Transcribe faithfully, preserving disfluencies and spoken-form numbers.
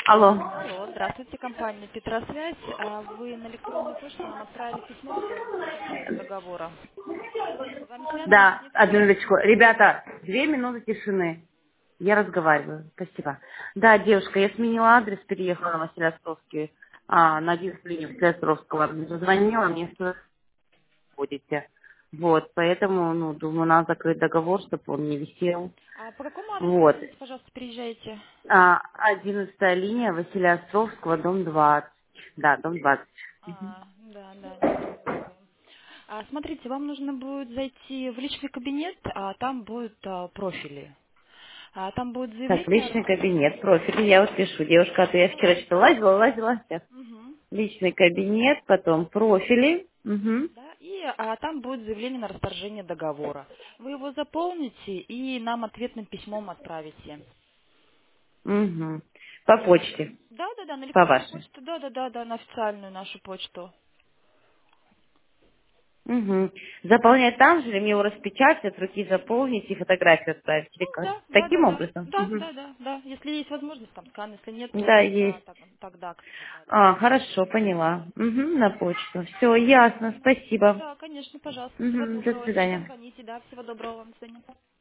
Алло. Алло, здравствуйте, компания Петросвязь. А Вы на электронную почту нам отправили письмо с просьбой составления договора. С вами связывается Да, одну техподдержка. минуточку. Ребята, две минуты тишины. Я разговариваю. Спасибо. Да, девушка, я сменила адрес, переехала на Василия Островский, а, на одиннадцатую линию Василия Островского. Зазвонила, мне что будете. Вот, поэтому, ну, думаю, надо закрыть договор, чтобы он не висел. А по какому адресу, Вот. извините, пожалуйста, приезжаете? А, одиннадцатая линия Василия Островского, дом двадцать. Да, дом двадцать. А, да, да, не записываем. А, смотрите, вам нужно будет зайти в личный кабинет, а там будут а, профили. А, там будет Так, заявление. личный кабинет, профиль, я вот пишу. Девушка, а то я вчера что-то лазила, лазила. Сейчас. Мгм. Личный кабинет, потом профили. Угу. Да, и а, там будет заявление на расторжение договора. Вы его заполните и нам ответным письмом отправите. Угу. По почте, Да, да, да, на по электронную вашей. почту, да, да, да, да, на официальную нашу почту. Угу. Заполнять там же, или мне его распечатать, от руки заполнить и фотографию отправить? Или Ну как? да, да, да, Таким да, образом? да, Угу. да, да, да. Если есть возможность, там скан, если нет, то Да, тогда, есть. так- тогда, да, да, А, да. хорошо, поняла. Угу, на почту. Все, ясно, спасибо. Да, конечно, пожалуйста, всего Угу, до доброго. Еще свидания. позвоните, да, всего доброго вам, до свидания.